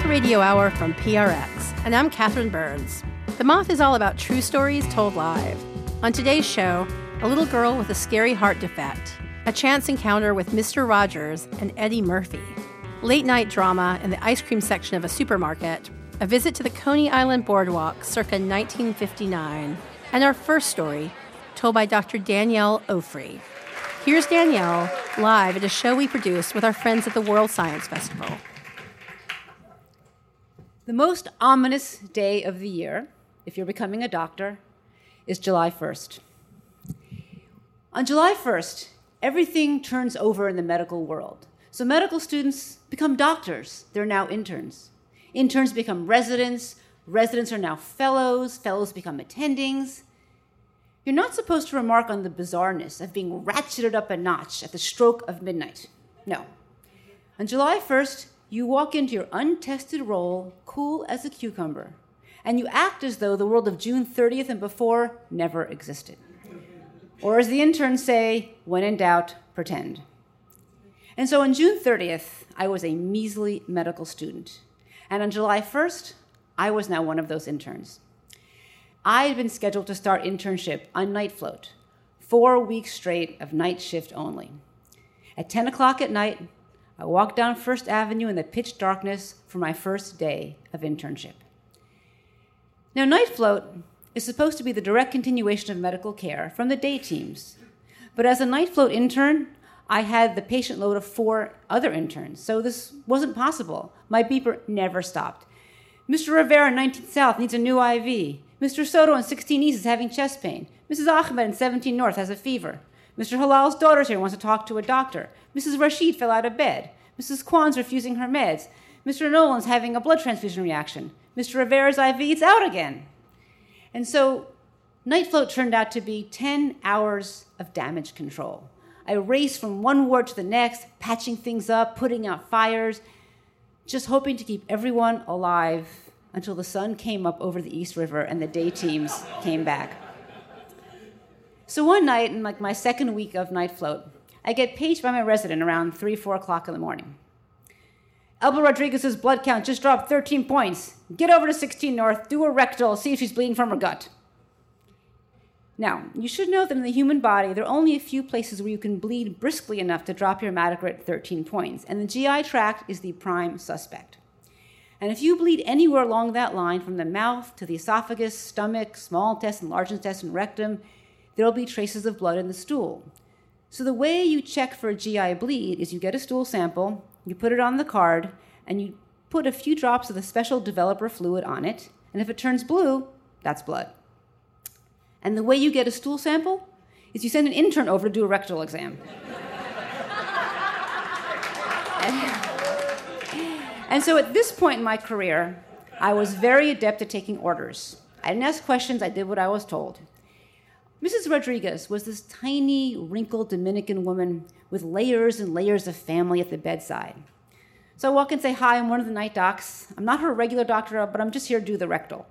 Moth Radio Hour from PRX, and I'm Catherine Burns. The Moth is all about true stories told live. On today's show, a little girl with a scary heart defect, a chance encounter with Mr. Rogers and Eddie Murphy, late-night drama in the ice cream section of a supermarket, a visit to the Coney Island Boardwalk circa 1959, and our first story, told by Dr. Danielle Ofri. Here's Danielle, live at a show we produced with our friends at the World Science Festival. The most ominous day of the year, if you're becoming a doctor, is July 1st. On July 1st, everything turns over in the medical world. So medical students become doctors. They're now interns. Interns become residents. Residents are now fellows. Fellows become attendings. You're not supposed to remark on the bizarreness of being ratcheted up a notch at the stroke of midnight. No. On July 1st, you walk into your untested role, cool as a cucumber, and you act as though the world of June 30th and before never existed. Or as the interns say, when in doubt, pretend. And so on June 30th, I was a measly medical student. And on July 1st, I was now one of those interns. I had been scheduled to start internship on Night Float, 4 weeks straight of night shift only. At 10 o'clock at night, I walked down First Avenue in the pitch darkness for my first day of internship. Now, Night Float is supposed to be the direct continuation of medical care from the day teams. But as a Night Float intern, I had the patient load of 4 other interns, so this wasn't possible. My beeper never stopped. Mr. Rivera in 19th South needs a new IV. Mr. Soto in 16 East is having chest pain. Mrs. Ahmed in 17 North has a fever. Mr. Halal's daughter's here and wants to talk to a doctor. Mrs. Rashid fell out of bed. Mrs. Kwan's refusing her meds. Mr. Nolan's having a blood transfusion reaction. Mr. Rivera's IV is out again. And so Night Float turned out to be 10 hours of damage control. I raced from one ward to the next, patching things up, putting out fires, just hoping to keep everyone alive until the sun came up over the East River and the day teams came back. So one night, in my second week of Night Float, I get paged by my resident around 3, 4 o'clock in the morning. Elba Rodriguez's blood count just dropped 13 points. Get over to 16 North, do a rectal, see if she's bleeding from her gut. Now, you should know that in the human body, there are only a few places where you can bleed briskly enough to drop your hematocrit 13 points, and the GI tract is the prime suspect. And if you bleed anywhere along that line, from the mouth to the esophagus, stomach, small intestine, large intestine, rectum, there will be traces of blood in the stool. So the way you check for a GI bleed is you get a stool sample, you put it on the card, and you put a few drops of the special developer fluid on it, and if it turns blue, that's blood. And the way you get a stool sample is you send an intern over to do a rectal exam. And so at this point in my career, I was very adept at taking orders. I didn't ask questions, I did what I was told. Mrs. Rodriguez was this tiny, wrinkled Dominican woman with layers and layers of family at the bedside. So I walk in and say, hi, I'm one of the night docs. I'm not her regular doctor, but I'm just here to do the rectal.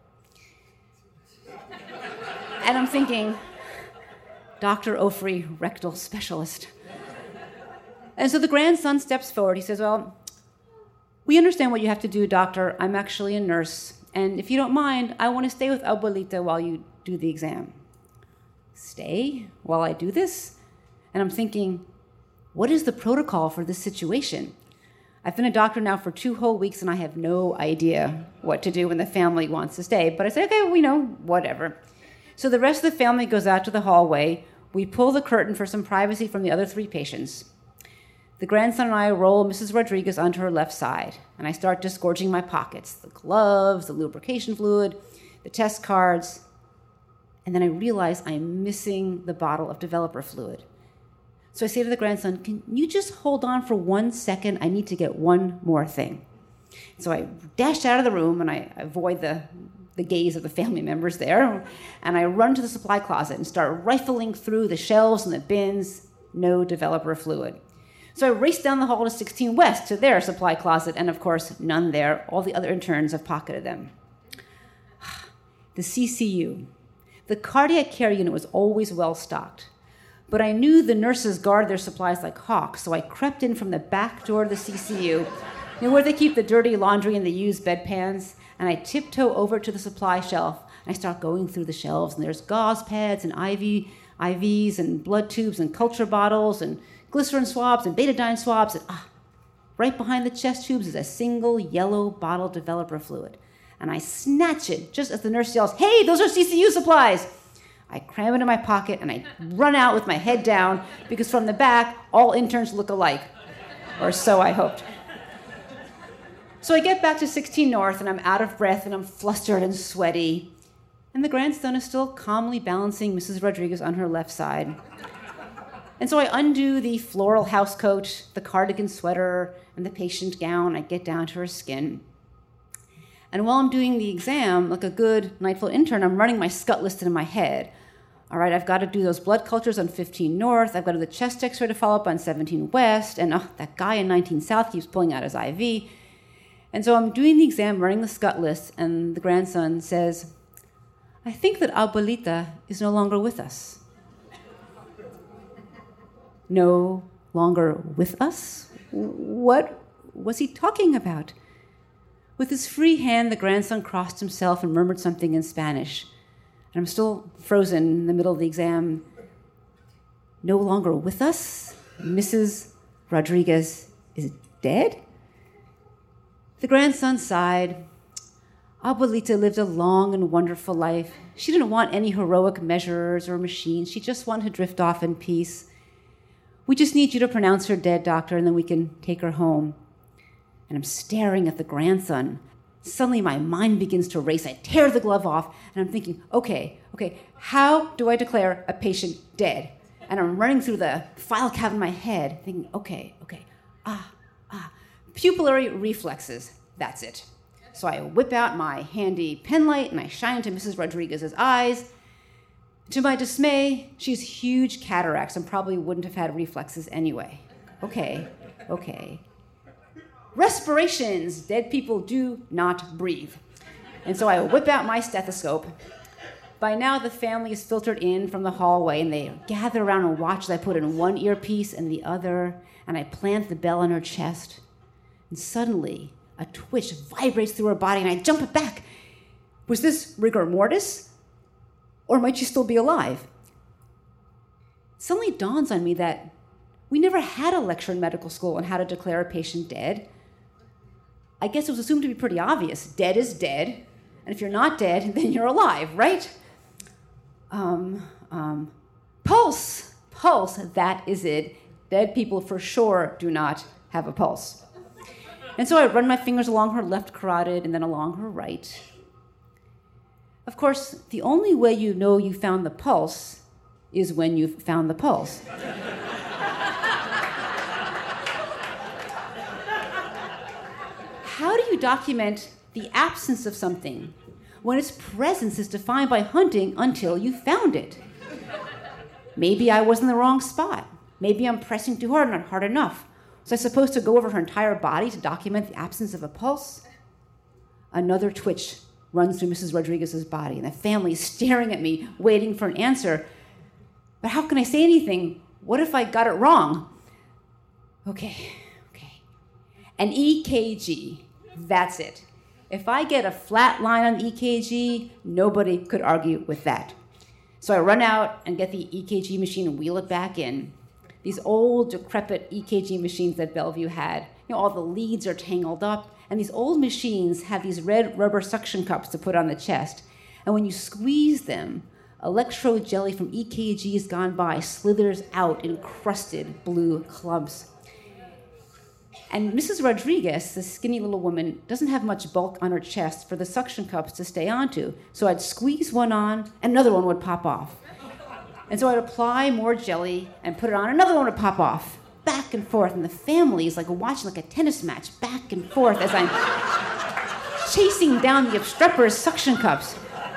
And I'm thinking, Dr. Ofri, rectal specialist. And so the grandson steps forward. He says, well, we understand what you have to do, doctor. I'm actually a nurse. And if you don't mind, I want to stay with Abuelita while you do the exam. Stay while I do this? And I'm thinking, what is the protocol for this situation? I've been a doctor now for 2 whole weeks, and I have no idea what to do when the family wants to stay. But I say, okay, whatever. So the rest of the family goes out to the hallway. We pull the curtain for some privacy from the other 3 patients. The grandson and I roll Mrs. Rodriguez onto her left side, and I start disgorging my pockets, the gloves, the lubrication fluid, the test cards. And then I realize I'm missing the bottle of developer fluid. So I say to the grandson, can you just hold on for 1 second? I need to get one more thing. So I dash out of the room, and I avoid the gaze of the family members there, and I run to the supply closet and start rifling through the shelves and the bins. No developer fluid. So I race down the hall to 16 West to their supply closet, and of course, none there. All the other interns have pocketed them. The CCU. The cardiac care unit was always well stocked, but I knew the nurses guard their supplies like hawks, so I crept in from the back door of the CCU, You know, where they keep the dirty laundry and the used bedpans? And I tiptoe over to the supply shelf, and I start going through the shelves, and there's gauze pads and IVs and blood tubes and culture bottles and glycerin swabs and betadine swabs. And right behind the chest tubes is a single yellow bottle developer fluid. And I snatch it just as the nurse yells, "Hey, those are CCU supplies!" I cram it in my pocket, and I run out with my head down, because from the back, all interns look alike. Or so I hoped. So I get back to 16 North, and I'm out of breath, and I'm flustered and sweaty. And the grandson is still calmly balancing Mrs. Rodriguez on her left side. And so I undo the floral housecoat, the cardigan sweater, and the patient gown. I get down to her skin. And while I'm doing the exam, like a good Nightfall intern, I'm running my scut list in my head. All right, I've got to do those blood cultures on 15 North. I've got to do the chest x-ray to follow up on 17 West. And that guy in 19 South keeps pulling out his IV. And so I'm doing the exam, running the scut list, and the grandson says, "I think that Abuelita is no longer with us." No longer with us? What was he talking about? With his free hand, the grandson crossed himself and murmured something in Spanish. And I'm still frozen in the middle of the exam. No longer with us? Mrs. Rodriguez is dead? The grandson sighed. Abuelita lived a long and wonderful life. She didn't want any heroic measures or machines. She just wanted to drift off in peace. We just need you to pronounce her dead, doctor, and then we can take her home. And I'm staring at the grandson. Suddenly my mind begins to race. I tear the glove off, and I'm thinking, okay, how do I declare a patient dead? And I'm running through the file cabinet in my head, thinking, okay, pupillary reflexes, that's it. So I whip out my handy pen light, and I shine into Mrs. Rodriguez's eyes. To my dismay, she has huge cataracts and probably wouldn't have had reflexes anyway. Okay. Respirations. Dead people do not breathe. And so I whip out my stethoscope. By now, the family is filtered in from the hallway, and they gather around and watch as I put in one earpiece and the other, and I plant the bell on her chest. And suddenly, a twitch vibrates through her body, and I jump it back. Was this rigor mortis? Or might she still be alive? It suddenly dawns on me that we never had a lecture in medical school on how to declare a patient dead. I guess it was assumed to be pretty obvious. Dead is dead, and if you're not dead, then you're alive, right? Pulse, that is it. Dead people for sure do not have a pulse. And so I run my fingers along her left carotid and then along her right. Of course, the only way you know you found the pulse is when you've found the pulse. How do you document the absence of something when its presence is defined by hunting until you found it? Maybe I was in the wrong spot. Maybe I'm pressing too hard, not hard enough. Was I supposed to go over her entire body to document the absence of a pulse? Another twitch runs through Mrs. Rodriguez's body, and the family is staring at me, waiting for an answer. But how can I say anything? What if I got it wrong? Okay. An EKG, that's it. If I get a flat line on the EKG, nobody could argue with that. So I run out and get the EKG machine and wheel it back in. These old, decrepit EKG machines that Bellevue had, all the leads are tangled up, and these old machines have these red rubber suction cups to put on the chest. And when you squeeze them, electrode jelly from EKGs gone by slithers out in crusted blue clumps. And Mrs. Rodriguez, the skinny little woman, doesn't have much bulk on her chest for the suction cups to stay onto. So I'd squeeze one on, and another one would pop off. And so I'd apply more jelly and put it on, another one would pop off. Back and forth, and the family is like watching like a tennis match, back and forth as I'm chasing down the obstreperous suction cups.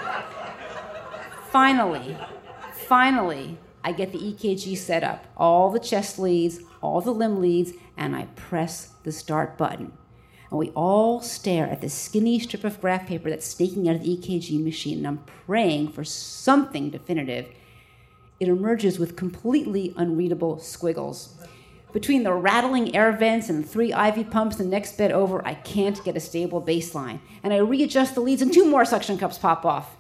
Finally, I get the EKG set up, all the chest leads, all the limb leads, and I press the start button. And we all stare at the skinny strip of graph paper that's staking out of the EKG machine, and I'm praying for something definitive. It emerges with completely unreadable squiggles. Between the rattling air vents and 3 IV pumps the next bed over, I can't get a stable baseline. And I readjust the leads and 2 more suction cups pop off.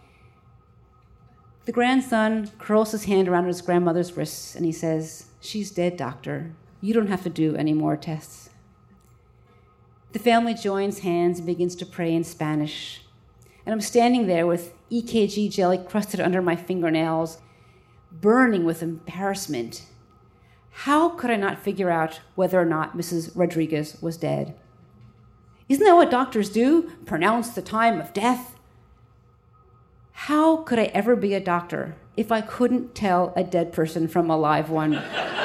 The grandson curls his hand around his grandmother's wrists and he says, "She's dead, doctor. You don't have to do any more tests." The family joins hands and begins to pray in Spanish. And I'm standing there with EKG jelly crusted under my fingernails, burning with embarrassment. How could I not figure out whether or not Mrs. Rodriguez was dead? Isn't that what doctors do? Pronounce the time of death? How could I ever be a doctor if I couldn't tell a dead person from a live one?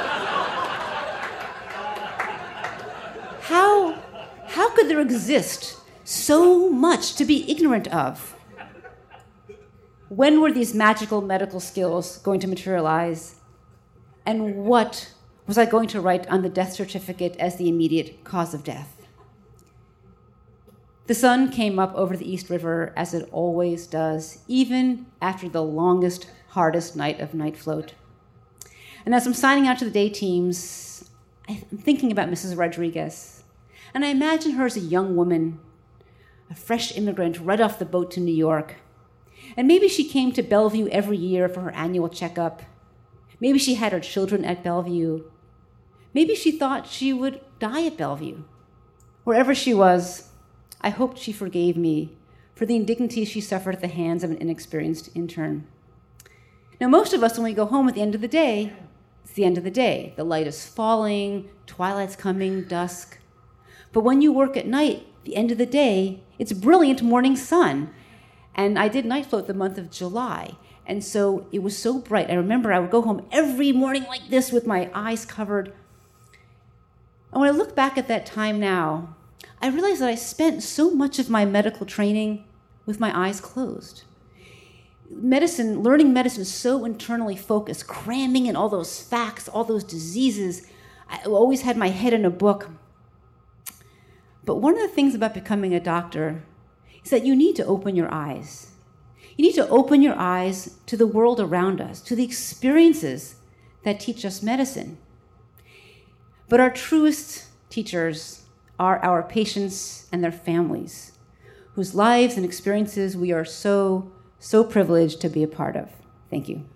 How could there exist so much to be ignorant of? When were these magical medical skills going to materialize? And what was I going to write on the death certificate as the immediate cause of death? The sun came up over the East River as it always does, even after the longest, hardest night of night float. And as I'm signing out to the day teams, I'm thinking about Mrs. Rodriguez. And I imagine her as a young woman, a fresh immigrant right off the boat to New York. And maybe she came to Bellevue every year for her annual checkup. Maybe she had her children at Bellevue. Maybe she thought she would die at Bellevue. Wherever she was, I hoped she forgave me for the indignities she suffered at the hands of an inexperienced intern. Now, most of us, when we go home at the end of the day, it's the end of the day. The light is falling, twilight's coming, dusk. But when you work at night, the end of the day, it's brilliant morning sun. And I did night float the month of July. And so it was so bright. I remember I would go home every morning like this with my eyes covered. And when I look back at that time now, I realize that I spent so much of my medical training with my eyes closed. Learning medicine is so internally focused, cramming in all those facts, all those diseases. I always had my head in a book. But one of the things about becoming a doctor is that you need to open your eyes. You need to open your eyes to the world around us, to the experiences that teach us medicine. But our truest teachers are our patients and their families, whose lives and experiences we are so privileged to be a part of. Thank you.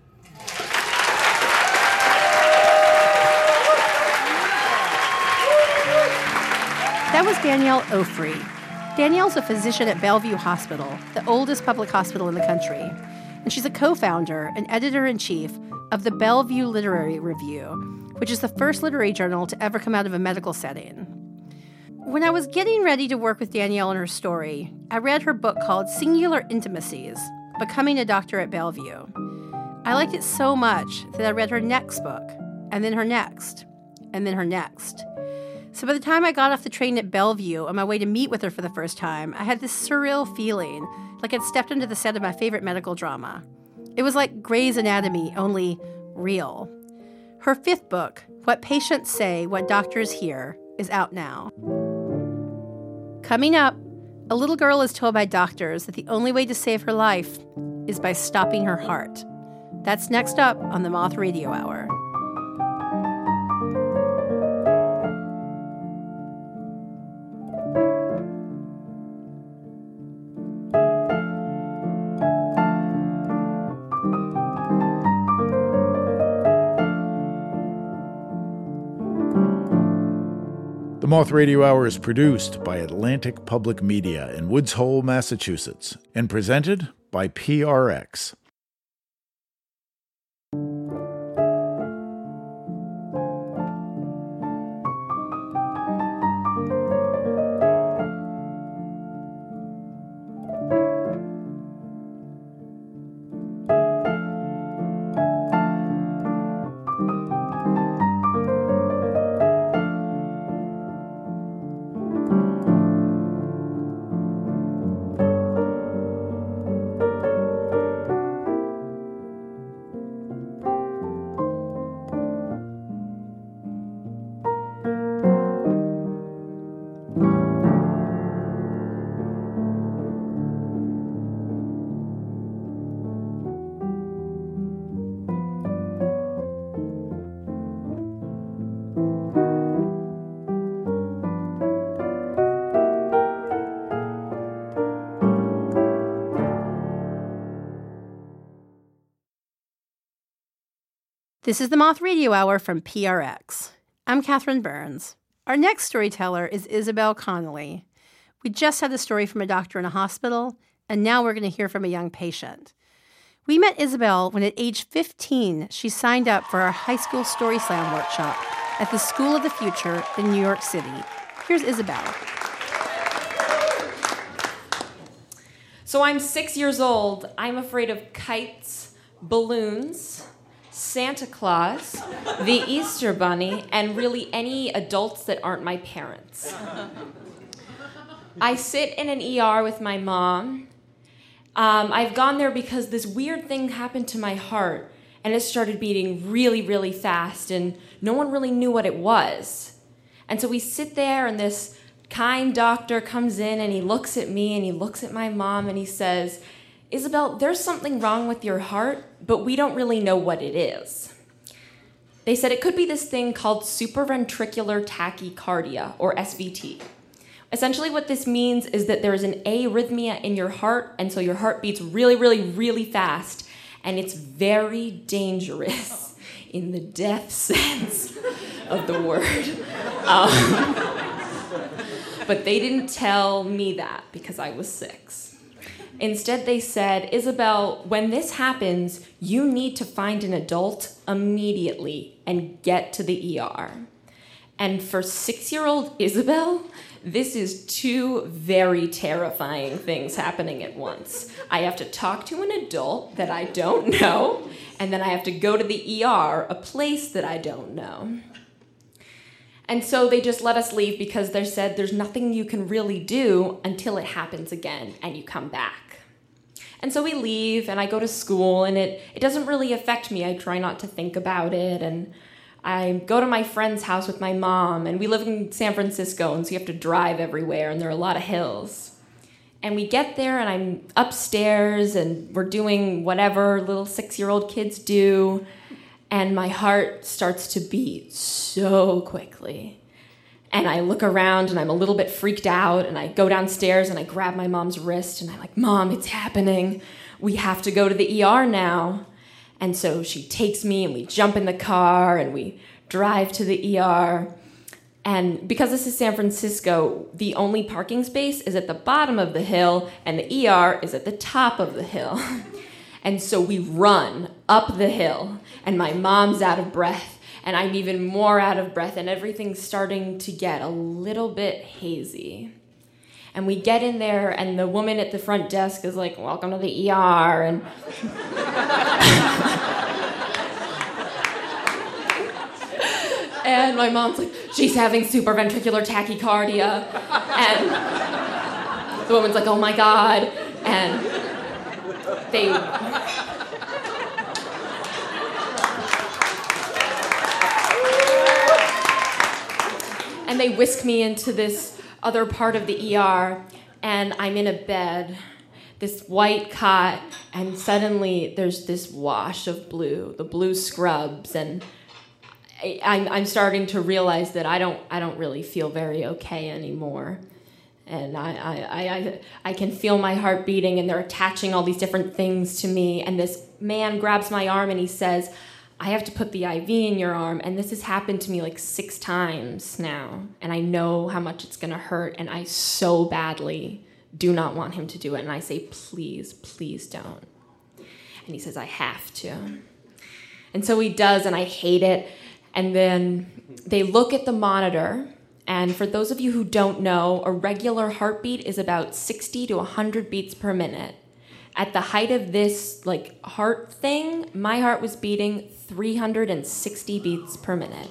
That was Danielle Ofri. Danielle's a physician at Bellevue Hospital, the oldest public hospital in the country. And she's a co-founder and editor-in-chief of the Bellevue Literary Review, which is the first literary journal to ever come out of a medical setting. When I was getting ready to work with Danielle and her story, I read her book called Singular Intimacies, Becoming a Doctor at Bellevue. I liked it so much that I read her next book, and then her next, and then her next. So by the time I got off the train at Bellevue on my way to meet with her for the first time, I had this surreal feeling like I'd stepped into the set of my favorite medical drama. It was like Grey's Anatomy, only real. Her 5th book, What Patients Say, What Doctors Hear, is out now. Coming up, a little girl is told by doctors that the only way to save her life is by stopping her heart. That's next up on the Moth Radio Hour. The Moth Radio Hour is produced by Atlantic Public Media in Woods Hole, Massachusetts, and presented by PRX. This is the Moth Radio Hour from PRX. I'm Catherine Burns. Our next storyteller is Isabel Connolly. We just had a story from a doctor in a hospital, and now we're going to hear from a young patient. We met Isabel when at age 15, she signed up for our high school Story Slam workshop at the School of the Future in New York City. Here's Isabel. So I'm 6 years old. I'm afraid of kites, balloons, Santa Claus, the Easter Bunny, and really any adults that aren't my parents. I sit in an ER with my mom. I've gone there because this weird thing happened to my heart, and it started beating really, really fast, and no one really knew what it was. And so we sit there, and this kind doctor comes in, and he looks at me, and he looks at my mom, and he says, "Isabel, there's something wrong with your heart, but we don't really know what it is." They said it could be this thing called supraventricular tachycardia, or SVT. Essentially what this means is that there's an arrhythmia in your heart, and so your heart beats really, really, really fast, and it's very dangerous in the death sense of the word. But they didn't tell me that because I was 6. Instead, they said, "Isabel, when this happens, you need to find an adult immediately and get to the ER." And for 6-year-old Isabel, this is 2 very terrifying things happening at once. I have to talk to an adult that I don't know, and then I have to go to the ER, a place that I don't know. And so they just let us leave because they said there's nothing you can really do until it happens again and you come back. And so we leave, and I go to school, and it doesn't really affect me. I try not to think about it, and I go to my friend's house with my mom, and we live in San Francisco, and so you have to drive everywhere, and there are a lot of hills. And we get there, and I'm upstairs, and we're doing whatever little 6-year-old kids do, and my heart starts to beat so quickly. And I look around, and I'm a little bit freaked out, and I go downstairs, and I grab my mom's wrist, and I'm like, "Mom, it's happening. We have to go to the ER now." And so she takes me, and we jump in the car, and we drive to the ER. And because this is San Francisco, the only parking space is at the bottom of the hill, and the ER is at the top of the hill. And so we run up the hill, and my mom's out of breath, and I'm even more out of breath, and everything's starting to get a little bit hazy. And we get in there, and the woman at the front desk is like, "Welcome to the ER," and and my mom's like, "She's having supraventricular tachycardia," and the woman's like, "Oh my God," and they whisk me into this other part of the ER, and I'm in a bed, this white cot, and suddenly there's this wash of blue, the blue scrubs, and I'm starting to realize that I don't really feel very okay anymore. And I can feel my heart beating, and they're attaching all these different things to me, and this man grabs my arm and he says, "I have to put the IV in your arm, and this has happened to me like 6 times now, and I know how much it's gonna hurt, and I so badly do not want him to do it." And I say, "Please, please don't." And he says, "I have to." And so he does, and I hate it. And then they look at the monitor, and for those of you who don't know, a regular heartbeat is about 60 to 100 beats per minute. At the height of this heart thing, my heart was beating 360 beats per minute.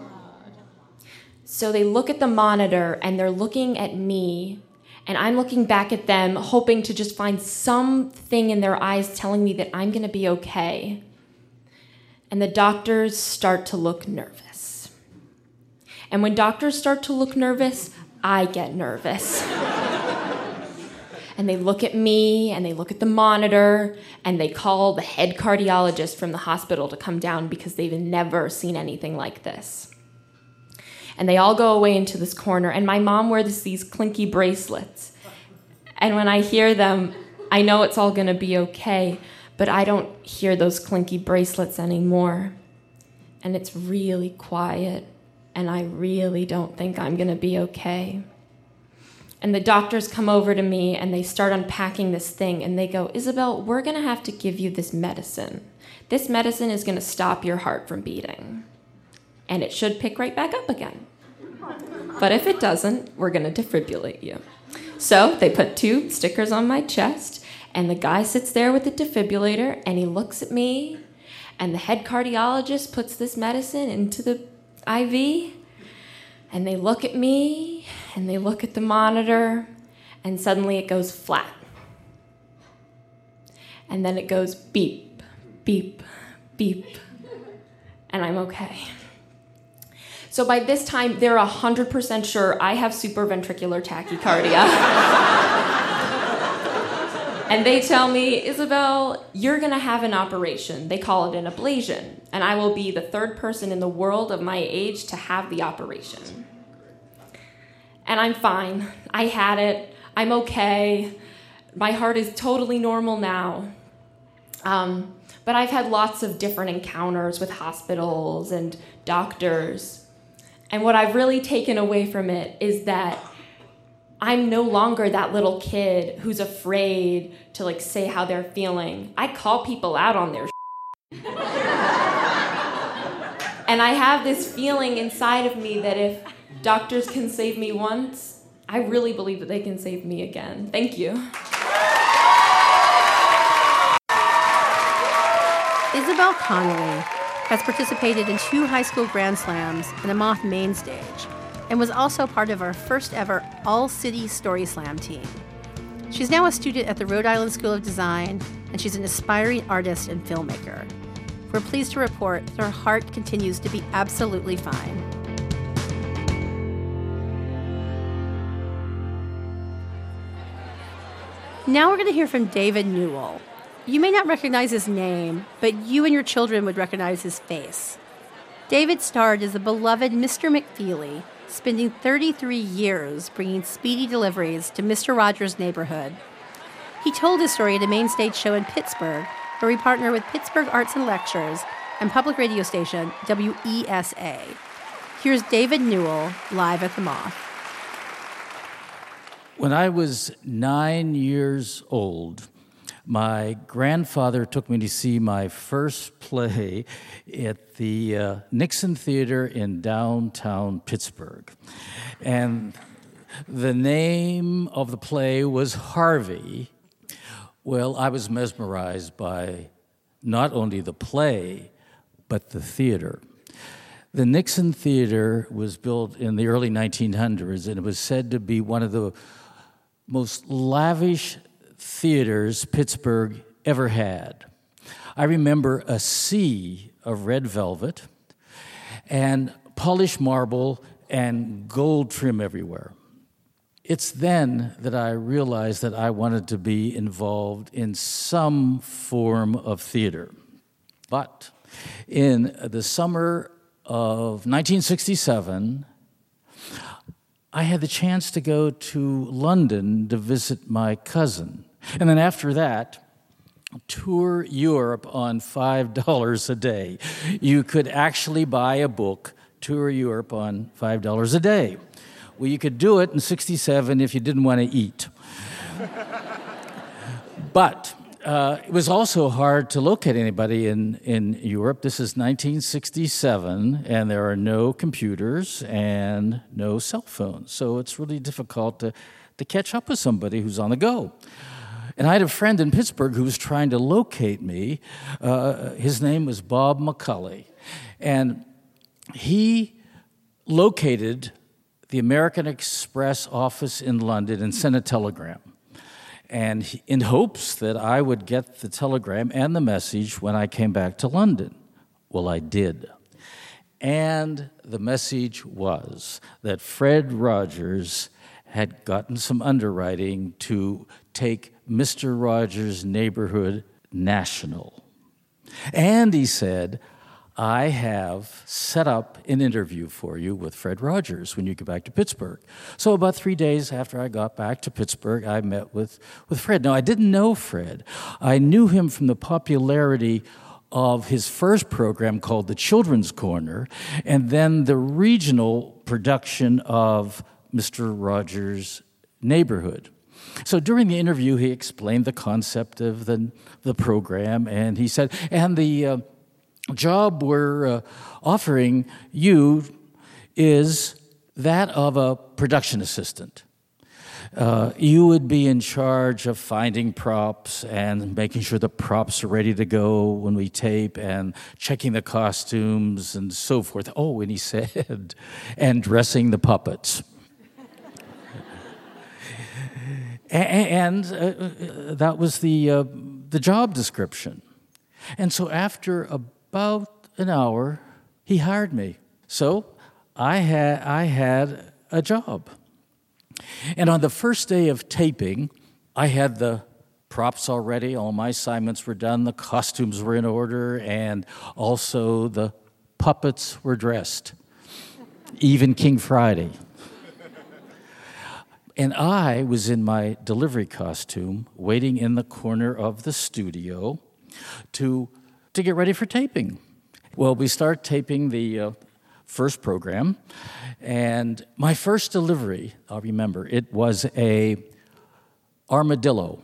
So they look at the monitor, and they're looking at me, and I'm looking back at them, hoping to just find something in their eyes telling me that I'm going to be okay. And the doctors start to look nervous. And when doctors start to look nervous, I get nervous. And they look at me, and they look at the monitor, and they call the head cardiologist from the hospital to come down because they've never seen anything like this. And they all go away into this corner, and my mom wears these clinky bracelets. And when I hear them, I know it's all going to be okay, but I don't hear those clinky bracelets anymore. and it's really quiet, and I really don't think I'm going to be okay. And the doctors come over to me, and they start unpacking this thing, and they go, Isabel, we're going to have to give you this medicine. This medicine is going to stop your heart from beating, and it should pick right back up again. But if it doesn't, we're going to defibrillate you. So they put 2 stickers on my chest, and the guy sits there with the defibrillator, and he looks at me, and the head cardiologist puts this medicine into the IV, and they look at me, and they look at the monitor, and suddenly it goes flat. And then it goes beep, beep, beep, and I'm okay. So by this time, they're 100% sure I have supraventricular tachycardia. And they tell me, Isabel, you're going to have an operation. They call it an ablation. And I will be the 3rd person in the world of my age to have the operation. And I'm fine. I had it. I'm okay. My heart is totally normal now. But I've had lots of different encounters with hospitals and doctors. And what I've really taken away from it is that I'm no longer that little kid who's afraid to say how they're feeling. I call people out on their And I have this feeling inside of me that if doctors can save me once, I really believe that they can save me again. Thank you. Isabel Connolly has participated in 2 high school Grand Slams and a Moth main stage, and was also part of our first ever all-city Story Slam team. She's now a student at the Rhode Island School of Design, and she's an aspiring artist and filmmaker. We're pleased to report that her heart continues to be absolutely fine. Now we're going to hear from David Newell. You may not recognize his name, but you and your children would recognize his face. David starred as the beloved Mr. McFeely, spending 33 years bringing speedy deliveries to Mr. Rogers' neighborhood. He told his story at a main stage show in Pittsburgh, where we partner with Pittsburgh Arts and Lectures and public radio station WESA. Here's David Newell live at the Moth. When I was 9 years old, my grandfather took me to see my first play at the Nixon Theater in downtown Pittsburgh. And the name of the play was Harvey. Well, I was mesmerized by not only the play, but the theater. The Nixon Theater was built in the early 1900s, and it was said to be one of the most lavish theaters Pittsburgh ever had. I remember a sea of red velvet and polished marble and gold trim everywhere. It's then that I realized that I wanted to be involved in some form of theater. But in the summer of 1967, I had the chance to go to London to visit my cousin. And then after that, tour Europe on $5 a day. You could actually buy a book, tour Europe on $5 a day. Well, you could do it in 67 if you didn't want to eat. But it was also hard to locate anybody in Europe. This is 1967, and there are no computers and no cell phones. So it's really difficult to catch up with somebody who's on the go. And I had a friend in Pittsburgh who was trying to locate me. His name was Bob McCulley. And he located the American Express office in London and sent a telegram. And in hopes that I would get the telegram and the message when I came back to London. Well, I did. And the message was that Fred Rogers had gotten some underwriting to take Mr. Rogers' Neighborhood national. And he said, I have set up an interview for you with Fred Rogers when you get back to Pittsburgh. So about 3 days after I got back to Pittsburgh, I met with Fred. Now, I didn't know Fred. I knew him from the popularity of his first program called The Children's Corner, and then the regional production of Mr. Rogers' Neighborhood. So during the interview, he explained the concept of the program, and he said, and the job we're offering you is that of a production assistant. You would be in charge of finding props and making sure the props are ready to go when we tape and checking the costumes and so forth. Oh, and he said, and dressing the puppets. And that was the job description. And so after about an hour, he hired me. So I had a job. And on the first day of taping, I had the props already. All my assignments were done. The costumes were in order. And also the puppets were dressed. Even King Friday. And I was in my delivery costume, waiting in the corner of the studio to get ready for taping. Well, we start taping the first program, and my first delivery, I'll remember, it was a armadillo,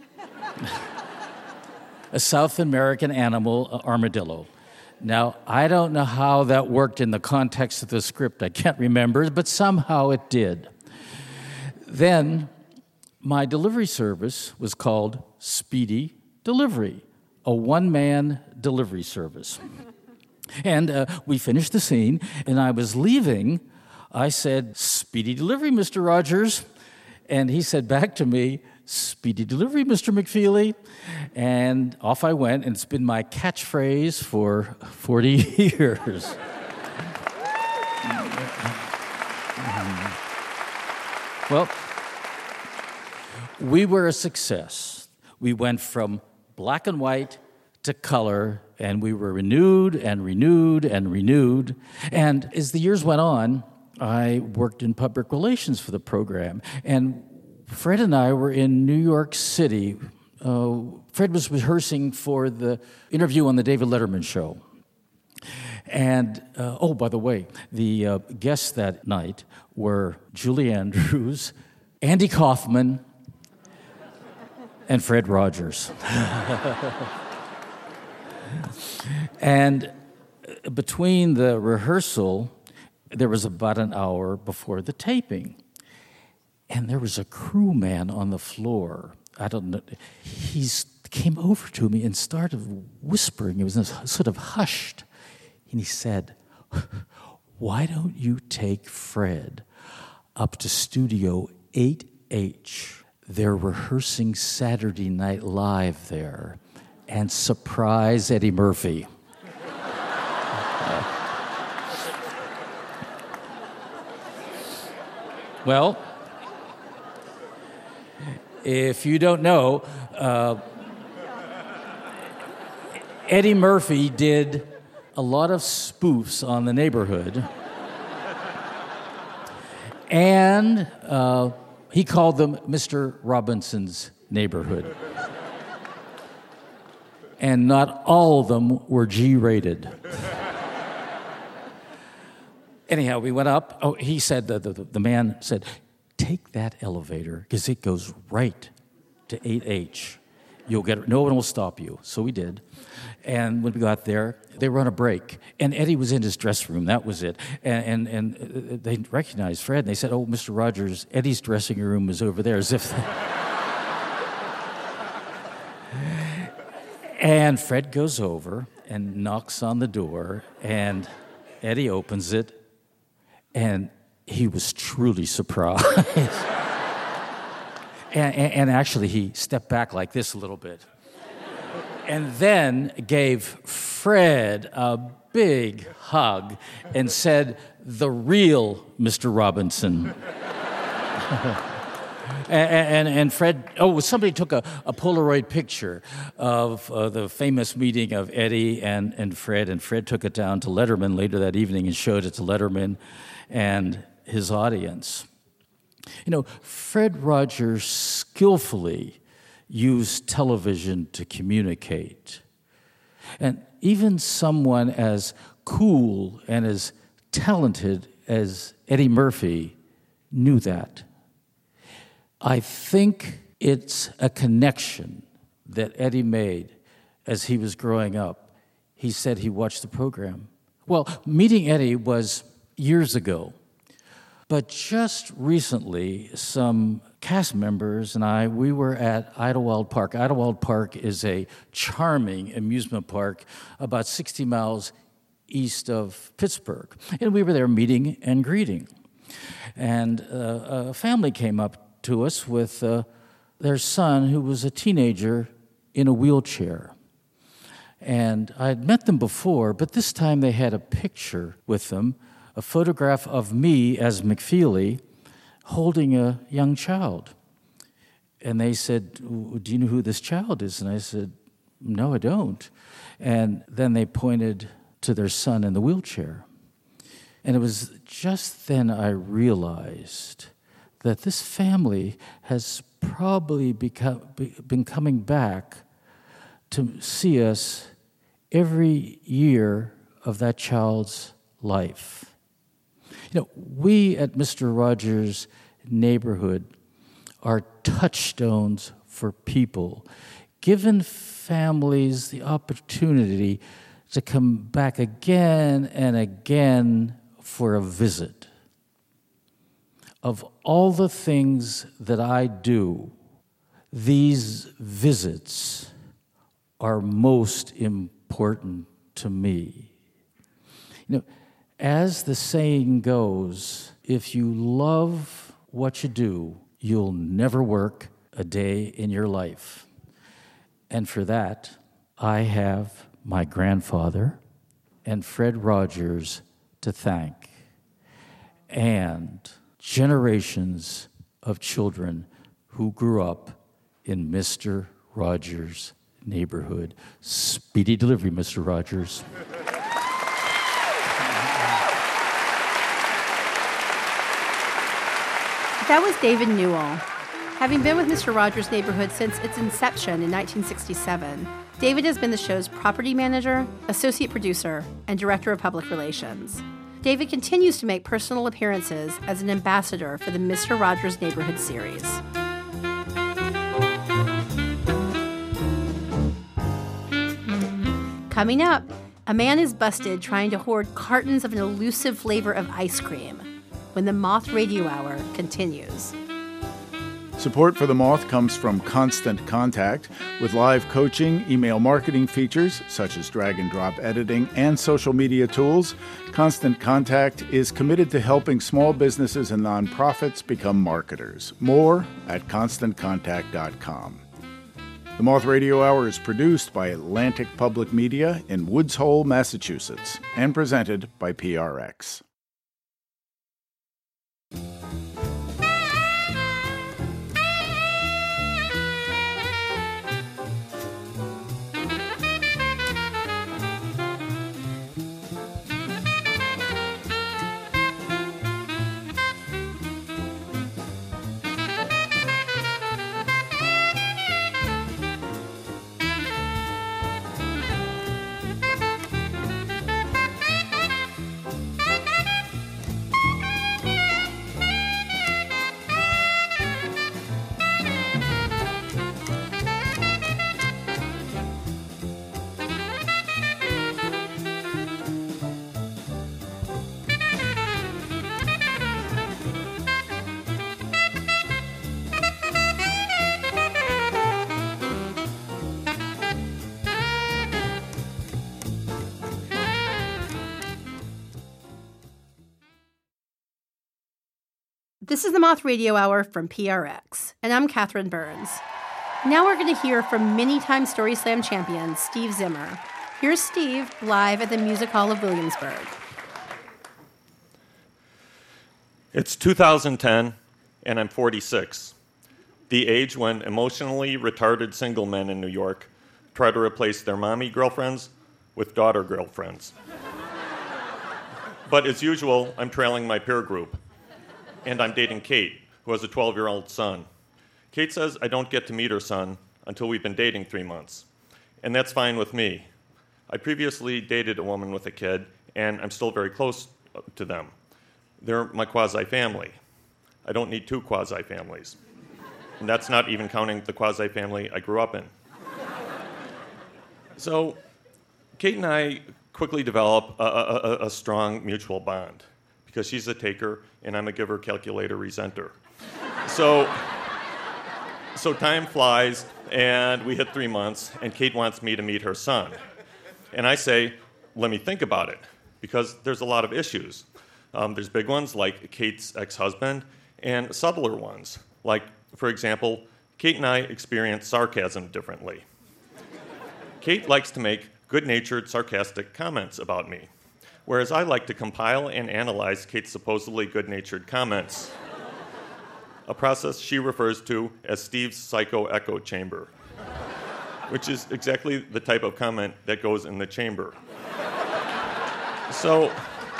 a South American animal, armadillo. Now, I don't know how that worked in the context of the script. I can't remember, but somehow it did. Then my delivery service was called Speedy Delivery, a one-man delivery service. And we finished the scene, and I was leaving. I said, "Speedy delivery, Mr. Rogers." And he said back to me, "Speedy delivery, Mr. McFeely." And off I went, and it's been my catchphrase for 40 years. Well, we were a success. We went from black and white to color, and we were renewed and renewed and renewed. And as the years went on, I worked in public relations for the program. And Fred and I were in New York City. Fred was rehearsing for the interview on the David Letterman show. And, oh, by the way, the guests that night were Julie Andrews, Andy Kaufman, and Fred Rogers. And between the rehearsal, there was about an hour before the taping. And there was a crewman on the floor. I don't know. He came over to me and started whispering. It was sort of hushed. And he said, "Why don't you take Fred up to Studio 8H? They're rehearsing Saturday Night Live there. And surprise Eddie Murphy." Well, if you don't know, Eddie Murphy did a lot of spoofs on the Neighborhood. And he called them Mr. Robinson's Neighborhood. And not all of them were G-rated. Anyhow, we went up. Oh, he said, the man said, "Take that elevator, because it goes right to 8H. You'll get it. No one will stop you." So we did. And when we got there, they were on a break. And Eddie was in his dressing room. That was it. And they recognized Fred. And they said, "Oh, Mr. Rogers, Eddie's dressing room is over there," as if... And Fred goes over and knocks on the door, and Eddie opens it, and he was truly surprised. and actually, he stepped back like this a little bit, and then gave Fred a big hug and said, "The real Mr. Robinson." And Fred, somebody took a Polaroid picture of the famous meeting of Eddie and Fred took it down to Letterman later that evening and showed it to Letterman and his audience. You know, Fred Rogers skillfully used television to communicate. And even someone as cool and as talented as Eddie Murphy knew that. I think it's a connection that Eddie made as he was growing up. He said he watched the program. Well, meeting Eddie was years ago. But just recently, some cast members and we were at Idlewild Park. Idlewild Park is a charming amusement park about 60 miles east of Pittsburgh. And we were there meeting and greeting. And a family came up to us with their son, who was a teenager in a wheelchair. And I'd met them before, but this time they had a picture with them, a photograph of me as McFeely holding a young child. And they said, "Do you know who this child is?" And I said, "No, I don't." And then they pointed to their son in the wheelchair. And it was just then I realized that this family has probably been coming back to see us every year of that child's life. You know, we at Mr. Rogers' Neighborhood are touchstones for people, giving families the opportunity to come back again and again for a visit. Of all the things that I do, these visits are most important to me. You know, as the saying goes, if you love what you do, you'll never work a day in your life. And for that, I have my grandfather and Fred Rogers to thank, and generations of children who grew up in Mr. Rogers' Neighborhood. Speedy delivery, Mr. Rogers. That was David Newell. Having been with Mr. Rogers' Neighborhood since its inception in 1967, David has been the show's property manager, associate producer, and director of public relations. David continues to make personal appearances as an ambassador for the Mr. Rogers' Neighborhood series. Coming up, a man is busted trying to hoard cartons of an elusive flavor of ice cream when the Moth Radio Hour continues. Support for The Moth comes from Constant Contact, with live coaching, email marketing features such as drag and drop editing, and social media tools. Constant Contact is committed to helping small businesses and nonprofits become marketers. More at ConstantContact.com. The Moth Radio Hour is produced by Atlantic Public Media in Woods Hole, Massachusetts, and presented by PRX. This is the Moth Radio Hour from PRX, and I'm Catherine Burns. Now we're going to hear from many-time Story Slam champion Steve Zimmer. Here's Steve live at the Music Hall of Williamsburg. It's 2010, and I'm 46, the age when emotionally retarded single men in New York try to replace their mommy girlfriends with daughter girlfriends. But as usual, I'm trailing my peer group. And I'm dating Kate, who has a 12-year-old son. Kate says I don't get to meet her son until we've been dating 3 months. And that's fine with me. I previously dated a woman with a kid, and I'm still very close to them. They're my quasi-family. I don't need two quasi-families. And that's not even counting the quasi-family I grew up in. So Kate and I quickly develop a strong mutual bond because she's a taker and I'm a giver, calculator, resenter. So time flies and we hit 3 months and Kate wants me to meet her son. And I say, let me think about it because there's a lot of issues. There's big ones like Kate's ex-husband and subtler ones. Like, for example, Kate and I experience sarcasm differently. Kate likes to make good-natured, sarcastic comments about me, whereas I like to compile and analyze Kate's supposedly good-natured comments, a process she refers to as Steve's psycho echo chamber, which is exactly the type of comment that goes in the chamber. So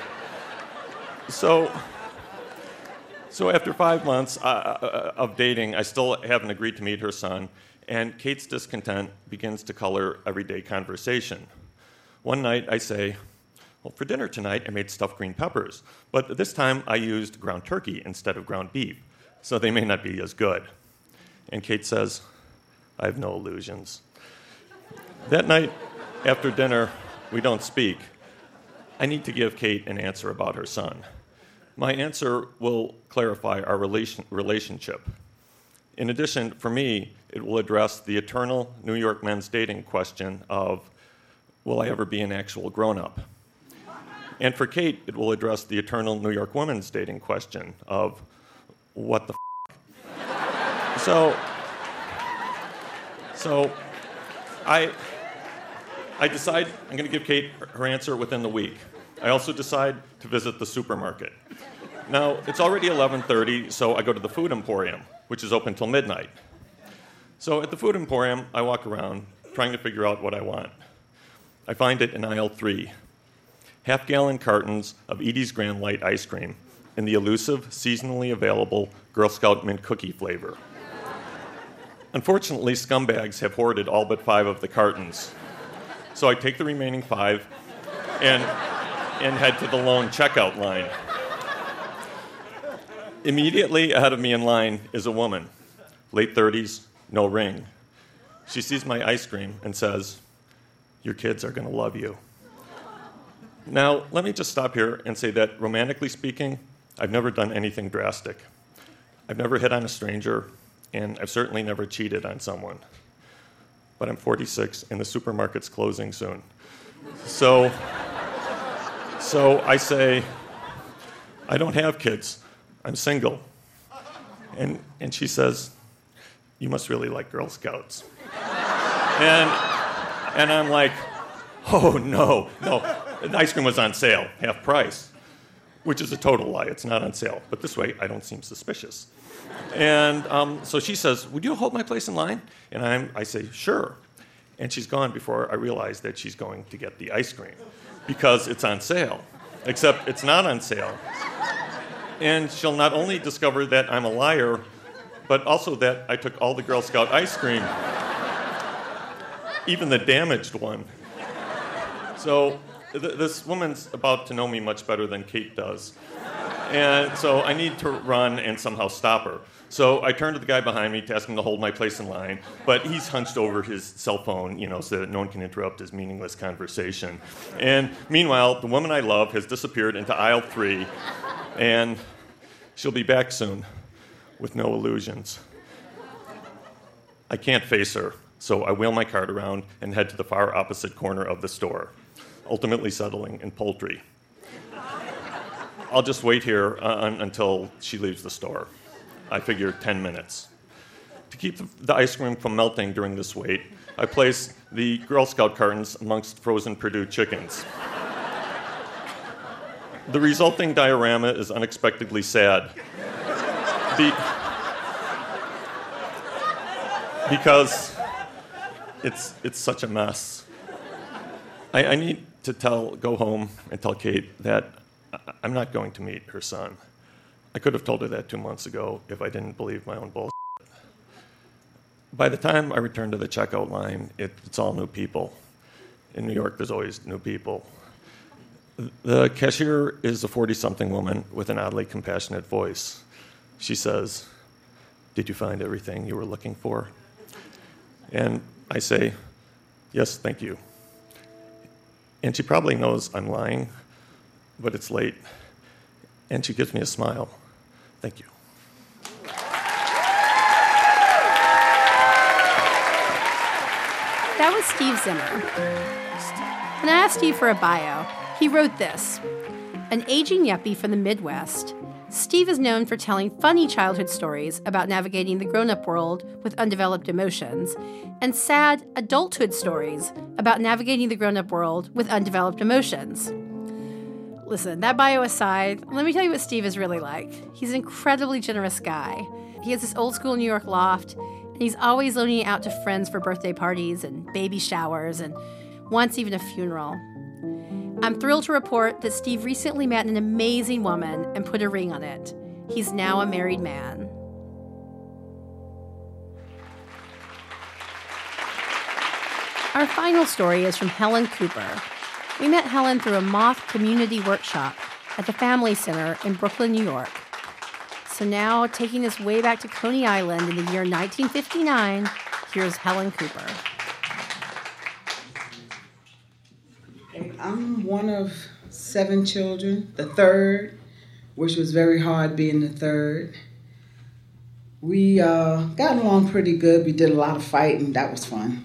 after 5 months of dating, I still haven't agreed to meet her son, and Kate's discontent begins to color everyday conversation. One night I say, well, for dinner tonight I made stuffed green peppers, but this time I used ground turkey instead of ground beef, so they may not be as good. And Kate says, I have no illusions. That night, after dinner, we don't speak. I need to give Kate an answer about her son. My answer will clarify our relationship. In addition, for me, it will address the eternal New York men's dating question of, will I ever be an actual grown-up? And for Kate, it will address the eternal New York women's dating question of, what the f***? So I decide I'm going to give Kate her answer within the week. I also decide to visit the supermarket. Now, it's already 11:30, so I go to the Food Emporium, which is open till midnight. So at the Food Emporium, I walk around trying to figure out what I want. I find it in aisle 3, half-gallon cartons of Edie's Grand Light ice cream in the elusive, seasonally available Girl Scout mint cookie flavor. Unfortunately, scumbags have hoarded all but 5 of the cartons. So I take the remaining 5 and head to the lone checkout line. Immediately ahead of me in line is a woman, late 30s, no ring. She sees my ice cream and says, your kids are going to love you. Now, let me just stop here and say that, romantically speaking, I've never done anything drastic. I've never hit on a stranger, and I've certainly never cheated on someone. But I'm 46, and the supermarket's closing soon. So I say, I don't have kids. I'm single. And she says, you must really like Girl Scouts. And I'm like, oh, no. The ice cream was on sale, half price, which is a total lie. It's not on sale. But this way, I don't seem suspicious. And so she says, would you hold my place in line? And I say, sure. And she's gone before I realize that she's going to get the ice cream because it's on sale, except it's not on sale. And she'll not only discover that I'm a liar, but also that I took all the Girl Scout ice cream, even the damaged one. So this woman's about to know me much better than Kate does. And so I need to run and somehow stop her. So I turn to the guy behind me to ask him to hold my place in line, but he's hunched over his cell phone, so that no one can interrupt his meaningless conversation. And meanwhile, the woman I love has disappeared into aisle 3, and she'll be back soon with no illusions. I can't face her, so I wheel my cart around and head to the far opposite corner of the store, ultimately settling in poultry. I'll just wait here until she leaves the store. I figure 10 minutes. To keep the ice cream from melting during this wait, I place the Girl Scout cartons amongst frozen Purdue chickens. The resulting diorama is unexpectedly sad. Because it's such a mess. I need to go home and tell Kate that I'm not going to meet her son. I could have told her that 2 months ago if I didn't believe my own bullshit. By the time I return to the checkout line, it's all new people. In New York, there's always new people. The cashier is a 40-something woman with an oddly compassionate voice. She says, "Did you find everything you were looking for?" And I say, "Yes, thank you." And she probably knows I'm lying, but it's late. And she gives me a smile. "Thank you." That was Steve Zimmer. When I asked Steve for a bio, he wrote this. An aging yuppie from the Midwest, Steve is known for telling funny childhood stories about navigating the grown-up world with undeveloped emotions, and sad adulthood stories about navigating the grown-up world with undeveloped emotions. Listen, that bio aside, let me tell you what Steve is really like. He's an incredibly generous guy. He has this old-school New York loft, and he's always loaning it out to friends for birthday parties and baby showers, and once even a funeral. I'm thrilled to report that Steve recently met an amazing woman and put a ring on it. He's now a married man. Our final story is from Helen Cooper. We met Helen through a Moth community workshop at the Family Center in Brooklyn, New York. So now, taking us way back to Coney Island in the year 1959, here's Helen Cooper. I'm one of 7 children, the third, which was very hard being the third. We got along pretty good. We did a lot of fighting. That was fun.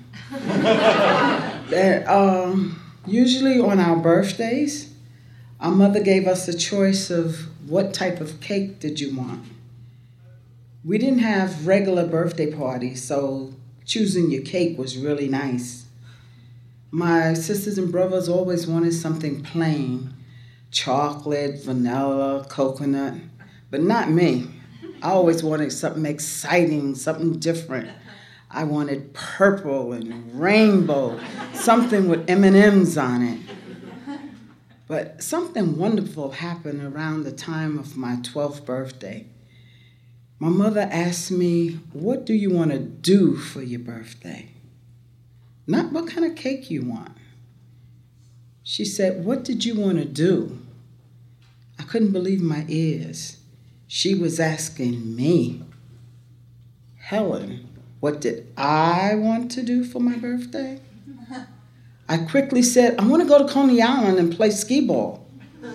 Usually on our birthdays, our mother gave us a choice of what type of cake did you want. We didn't have regular birthday parties, so choosing your cake was really nice. My sisters and brothers always wanted something plain, chocolate, vanilla, coconut, but not me. I always wanted something exciting, something different. I wanted purple and rainbow, something with M&Ms on it. But something wonderful happened around the time of my 12th birthday. My mother asked me, "What do you want to do for your birthday?" Not what kind of cake you want. She said, "What did you want to do?" I couldn't believe my ears. She was asking me, Helen, what did I want to do for my birthday? I quickly said, "I want to go to Coney Island and play skee ball."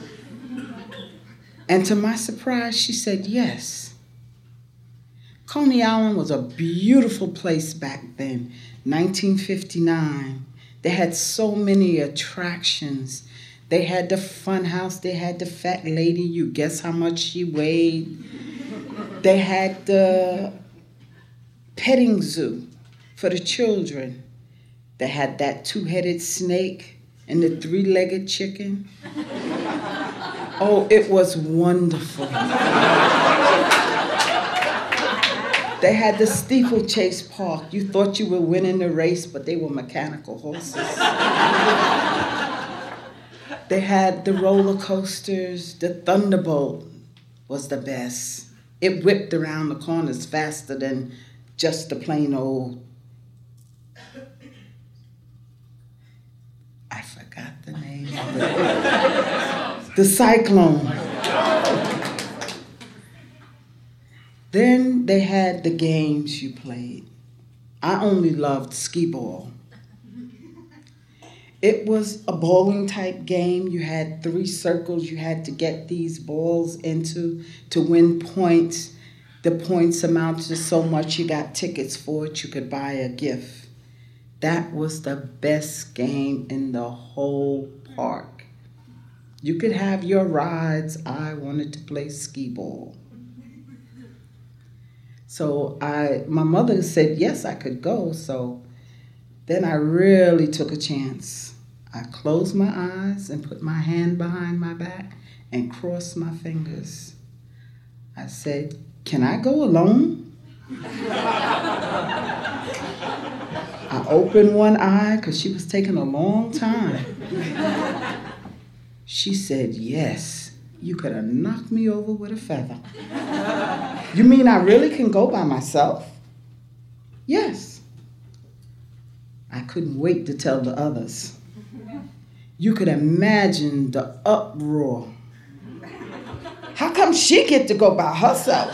And to my surprise, she said yes. Coney Island was a beautiful place back then, 1959. They had so many attractions. They had the fun house. They had the fat lady. You guess how much she weighed. They had the petting zoo for the children. They had that 2-headed snake and the 3-legged chicken. Oh, it was wonderful. They had the steeplechase park. You thought you were winning the race, but they were mechanical horses. They had the roller coasters. The Thunderbolt was the best. It whipped around the corners faster than just the plain old... I forgot the name of it. The Cyclone. Then they had the games you played. I only loved skee ball. It was a bowling type game. You had 3 circles you had to get these balls into to win points. The points amounted to so much, you got tickets for it, you could buy a gift. That was the best game in the whole park. You could have your rides. I wanted to play skee ball. So my mother said, yes, I could go. So then I really took a chance. I closed my eyes and put my hand behind my back and crossed my fingers. I said, "Can I go alone?" I opened one eye because she was taking a long time. She said, "Yes. You could have knocked me over with a feather." "You mean I really can go by myself?" "Yes." I couldn't wait to tell the others. You could imagine the uproar. How come she get to go by herself?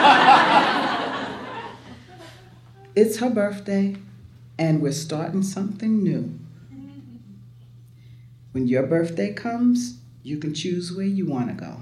It's her birthday, and we're starting something new. When your birthday comes, you can choose where you want to go.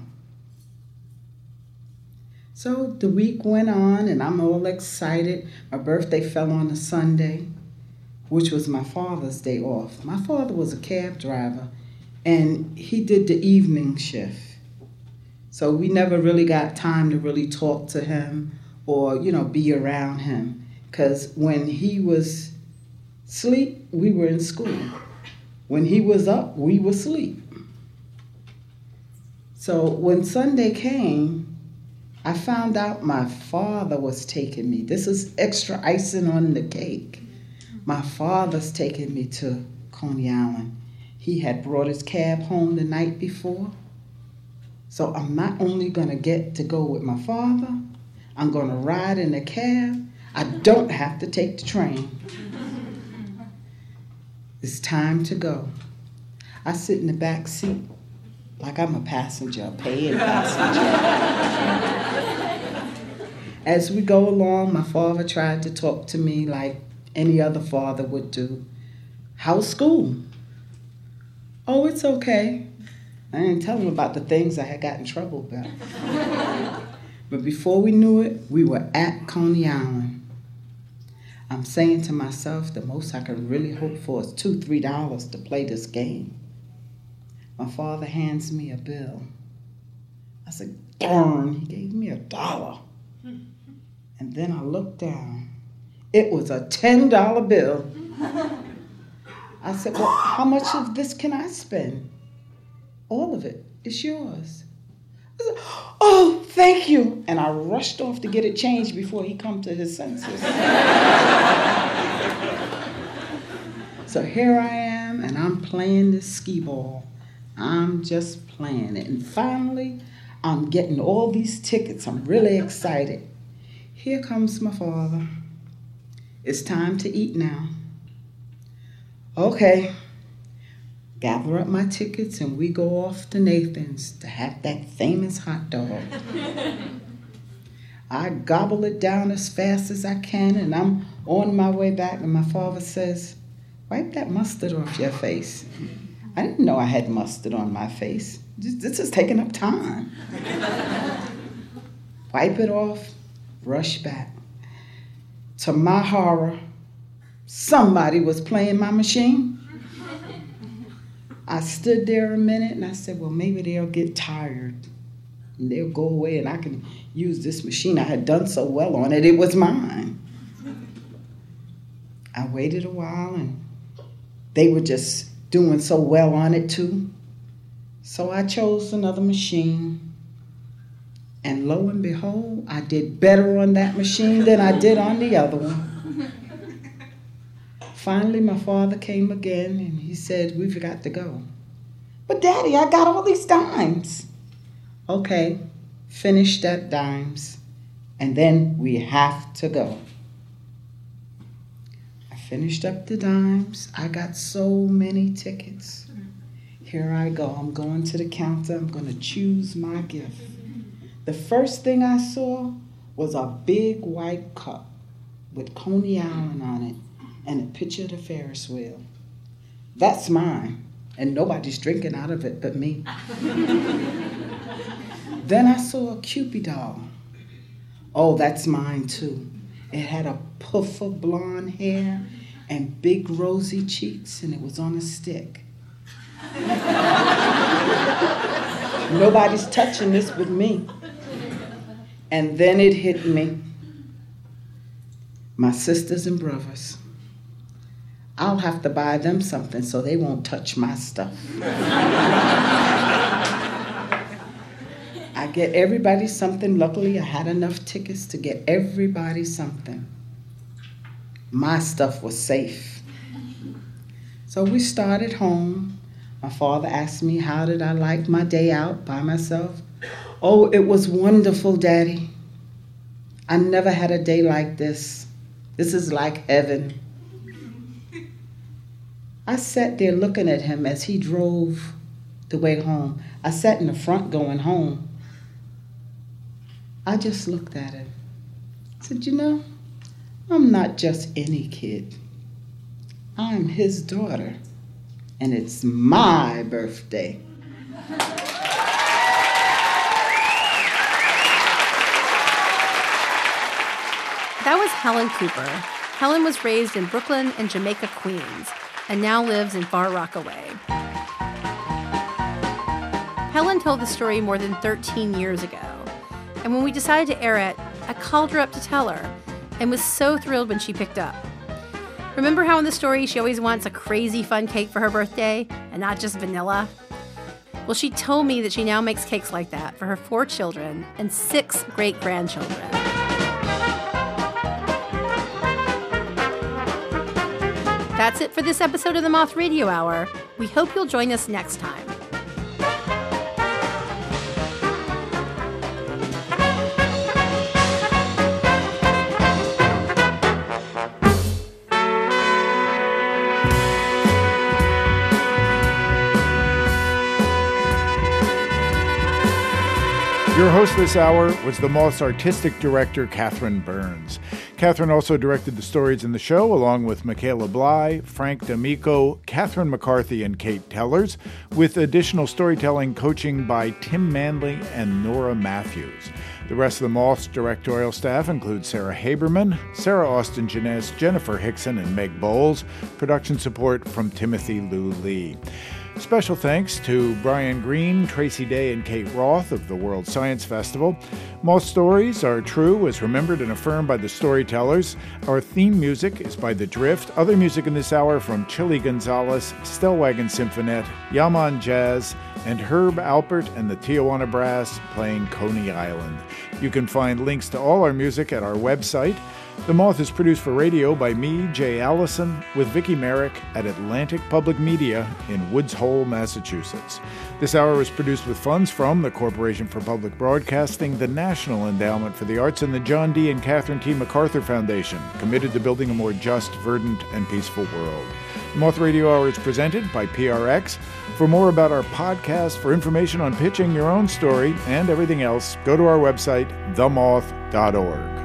So the week went on, and I'm all excited. My birthday fell on a Sunday, which was my father's day off. My father was a cab driver, and he did the evening shift. So we never really got time to really talk to him or, be around him. Because when he was asleep, we were in school. When he was up, we were asleep. So when Sunday came, I found out my father was taking me. This is extra icing on the cake. My father's taking me to Coney Island. He had brought his cab home the night before. So I'm not only going to get to go with my father, I'm going to ride in a cab. I don't have to take the train. It's time to go. I sit in the back seat like I'm a passenger, a paying passenger. As we go along, my father tried to talk to me like any other father would do. How's school? Oh, it's okay. I didn't tell him about the things I had got in trouble about. But before we knew it, we were at Coney Island. I'm saying to myself, the most I could really hope for is $2, $3 to play this game. My father hands me a bill. I said, darn, he gave me $1. And then I looked down. It was a $10 bill. I said, well, how much of this can I spend? All of it. It's yours. I said, oh, thank you. And I rushed off to get it changed before he come to his senses. So here I am, and I'm playing this skee ball. I'm just playing it. And finally, I'm getting all these tickets. I'm really excited. Here comes my father. It's time to eat now. Okay. Gather up my tickets and we go off to Nathan's to have that famous hot dog. I gobble it down as fast as I can, and I'm on my way back, and my father says, wipe that mustard off your face. I didn't know I had mustard on my face. This is taking up time. Wipe it off, rush back. To my horror, somebody was playing my machine. I stood there a minute and I said, well, maybe they'll get tired and they'll go away and I can use this machine. I had done so well on it, it was mine. I waited a while and they were just doing so well on it too. So I chose another machine. And lo and behold, I did better on that machine than I did on the other one. Finally, my father came again, and he said, we've got to go. But Daddy, I got all these dimes. Okay, finish that dimes, and then we have to go. I finished up the dimes. I got so many tickets. Here I go. I'm going to the counter. I'm going to choose my gift. The first thing I saw was a big white cup with Coney Island on it and a picture of the Ferris wheel. That's mine, and nobody's drinking out of it but me. Then I saw a Cupid doll. Oh, that's mine too. It had a puff of blonde hair and big rosy cheeks, and it was on a stick. Nobody's touching this but me. And then it hit me. My sisters and brothers. I'll have to buy them something so they won't touch my stuff. I get everybody something. Luckily, I had enough tickets to get everybody something. My stuff was safe. So we started home. My father asked me, how did I like my day out by myself? Oh, it was wonderful, Daddy. I never had a day like this. This is like heaven. I sat there looking at him as he drove the way home. I sat in the front going home. I just looked at him. I said, you know, I'm not just any kid. I'm his daughter, and it's my birthday. That was Helen Cooper. Helen was raised in Brooklyn and Jamaica, Queens, and now lives in Far Rockaway. Helen told the story more than 13 years ago, and when we decided to air it, I called her up to tell her, and was so thrilled when she picked up. Remember how in the story she always wants a crazy fun cake for her birthday, and not just vanilla? Well, she told me that she now makes cakes like that for her 4 children and 6 great-grandchildren. That's it for this episode of the Moth Radio Hour. We hope you'll join us next time. Your host this hour was the Moth's artistic director, Catherine Burns. Catherine also directed the stories in the show, along with Michaela Bly, Frank D'Amico, Catherine McCarthy, and Kate Tellers, with additional storytelling coaching by Tim Manley and Nora Matthews. The rest of the Moth's directorial staff includes Sarah Haberman, Sarah Austin Jeunesse, Jennifer Hickson, and Meg Bowles. Production support from Timothy Lou Lee. Special thanks to Brian Green, Tracy Day, and Kate Roth of the World Science Festival. Most stories are true as remembered and affirmed by the storytellers. Our theme music is by The Drift. Other music in this hour from Chili Gonzalez, Stellwagen Symphonette, Yaman Jazz, and Herb Alpert and the Tijuana Brass playing Coney Island. You can find links to all our music at our website. The Moth is produced for radio by me, Jay Allison, with Vicki Merrick at Atlantic Public Media in Woods Hole, Massachusetts. This hour was produced with funds from the Corporation for Public Broadcasting, the National Endowment for the Arts, and the John D. and Catherine T. MacArthur Foundation, committed to building a more just, verdant, and peaceful world. The Moth Radio Hour is presented by PRX. For more about our podcast, for information on pitching your own story and everything else, go to our website, themoth.org.